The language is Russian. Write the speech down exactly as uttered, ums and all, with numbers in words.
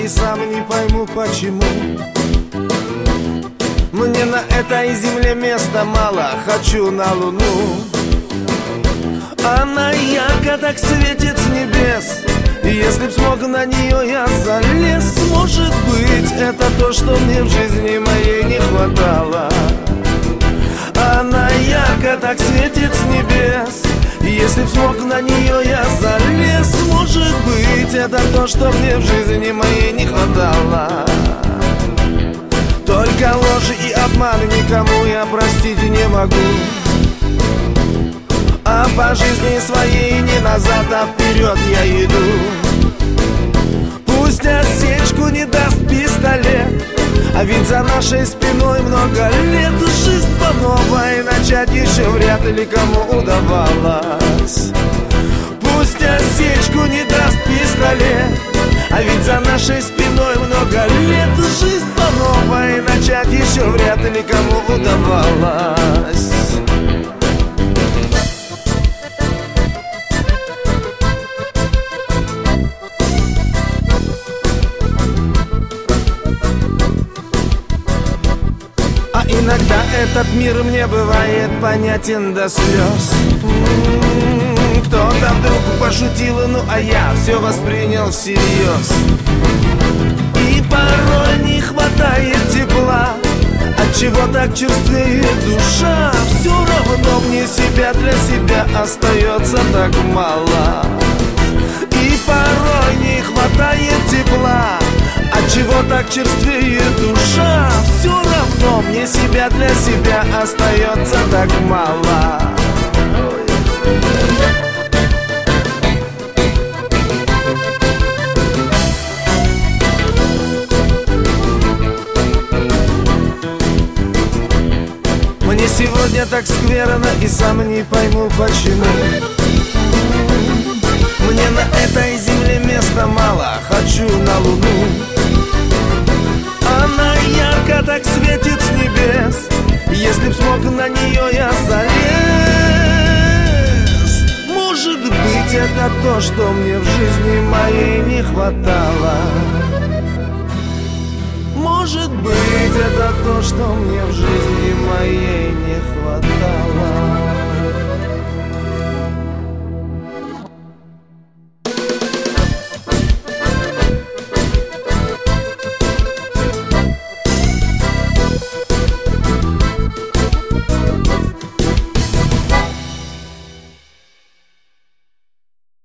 и сам не пойму почему. Мне на этой земле места мало, хочу на Луну. Она ярко так светит с небес, и если б смог на нее я залез. Может быть, это то, что мне в жизни моей не хватало. Она ярко так светит с небес, и если б смог на нее я залез. Может быть, это то, что мне в жизни моей не хватало. Только ложь и обман никому я простить не могу. А по жизни своей не назад, а вперед я иду. Пусть осечку не даст пистолет, а ведь за нашей спиной много лет. Жизнь по новой начать еще вряд ли кому удавалось. Пусть осечку не даст пистолет, а ведь за нашей спиной много лет. Жизнь по новой начать еще вряд ли кому удавалось. Иногда этот мир мне бывает понятен до слез. М-м-м, кто-то вдруг пошутил, ну а я все воспринял всерьез. И порой не хватает тепла, отчего так черствеет душа. Все равно мне себя для себя остается так мало. И порой не хватает тепла, отчего так черствеет душа. Все равно мне себя для себя остается так мало. Мне сегодня так скверно и сам не пойму почему. Мне на этой земле места мало, хочу на Луну. Она ярко так светит с небес, если б смог на нее я залез. Может быть, это то, что мне в жизни моей не хватало. Может быть, это то, что мне в жизни моей не хватало.